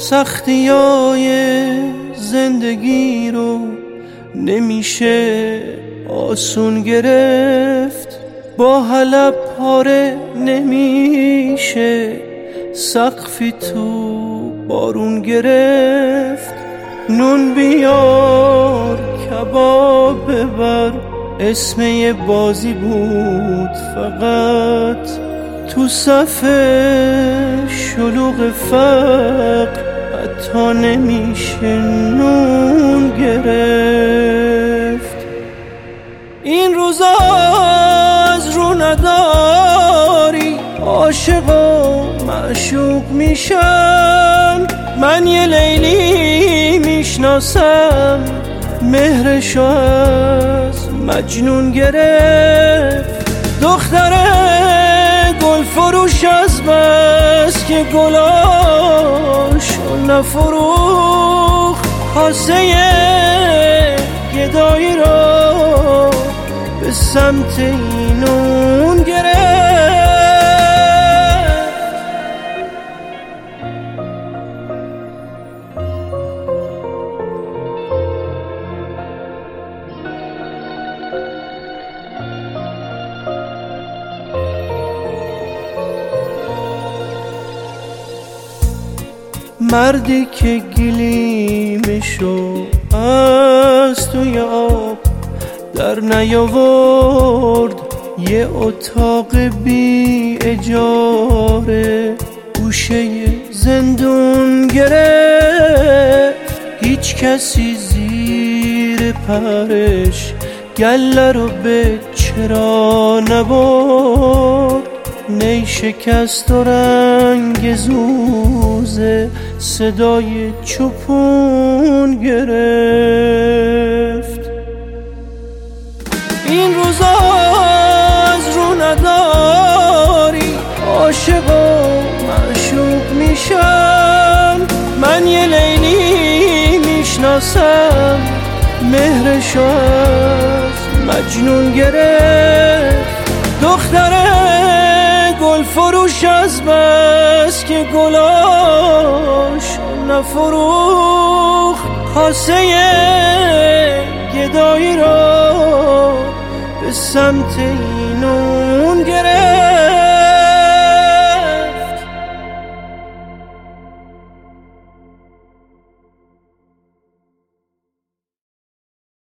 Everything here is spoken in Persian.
سختیای زندگی رو نمیشه آسون گرفت، با حلب پاره نمیشه سقفی تو بارون گرفت. نون بیار کباب ببر اسم یه بازی بود فقط، تو صف شلوغ فقر حتی نمیشه نون گرفت. این روزا از رو نداری عاشق و معشوق میشن، من یه لیلی میشناسم مهرشو از مجنون گرفت. دختره گل فروش از بس که گلاشو نفروخت، کاسه گدایی رو به سمت اینون گرفت. مردی که گلیمشو از توی آب در نیاورد، یه اتاق بی اجاره گوشه زندون گرفت. هیچ کسی زیر پرش گله رو به چرا نبرد، نی شکست و رنگ زوزه صدای چوپون گرفت. این روزا از رو نداری عاشق و معشوق میشن، من یه لیلی میشناسم مهرشو از مجنون گرفت. دختره گل فروش از بس که گلاش نفروخت، کاسه گدایی رو به سمت اینو